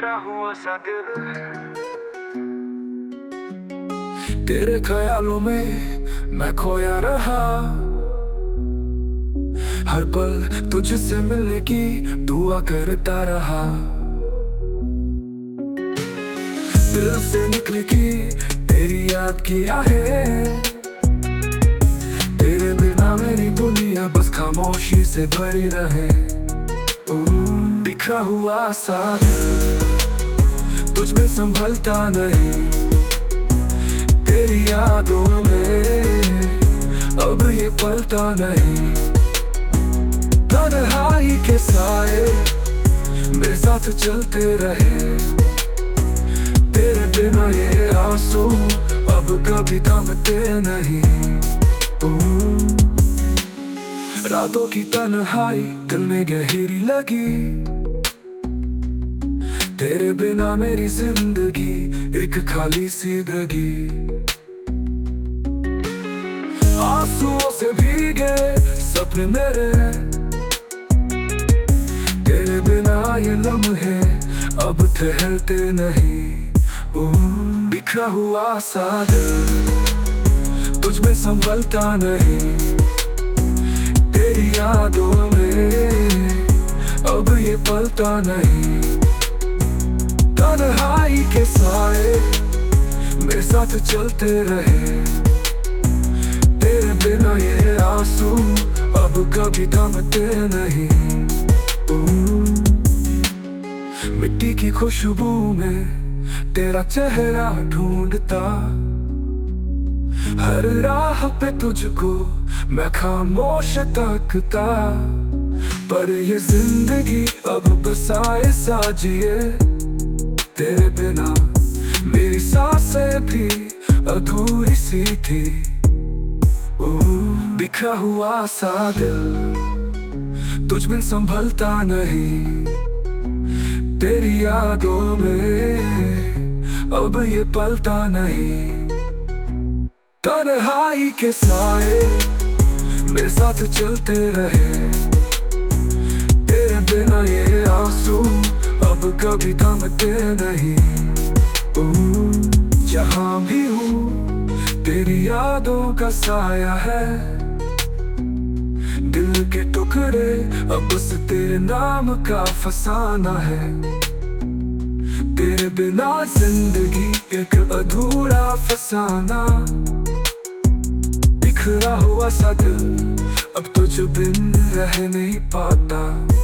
बिखरा हुआ सा दिल। तेरे ख्यालों में मैं खोया रहा, हर पल तुझसे मिलने की दुआ करता रहा। दिल से निकली की तेरी याद की आहें, तेरे बिना मेरी दुनिया बस खामोशी से भरी रहे। बिखरा हुआ सा दिल तुझ में संभलता नहीं, तेरी यादों में अब ये पलता नहीं। तन्हाई के साए मेरे साथ चलते रहे, तेरे बिना ये आंसू अब कभी थमते नहीं। रातों की तन्हाई दिल में गहरी लगी, तेरे बिना मेरी जिंदगी एक खाली सी लगी। आंसुओं से भीगे सपने मेरे, तेरे बिना ये लम्हे अब ठहरते नहीं। बिखरा हुआ सा दिल तुझ में संभलता नहीं, तेरी यादों में अब ये पलता नहीं। तन्हाई के साए मेरे साथ चलते रहे, तेरे बिना ये आंसू अब कभी थमते नहीं। मिट्टी की खुशबू में तेरा चेहरा ढूंढता, हर राह पे तुझको मैं खामोश तकता। पर ये जिंदगी अब बसाए साजिए, तेरे बिना मेरी सांसें भी अधूरी सी थी। बिखरा हुआ सा दिल तुझ में संभलता नहीं, तेरी यादों में अब ये पलता नहीं। तन्हाई के साए मेरे साथ चलते रहे, तेरे बिना ये आंसू अब कभी थमते नहीं। जहाँ भी हूँ तेरी यादों का साया है, दिल के टुकड़े अब बस तेरे नाम का फसाना है। तेरे बिना जिंदगी एक अधूरा फसाना, बिखरा हुआ सा दिल अब तुझ बिन रह नहीं पाता।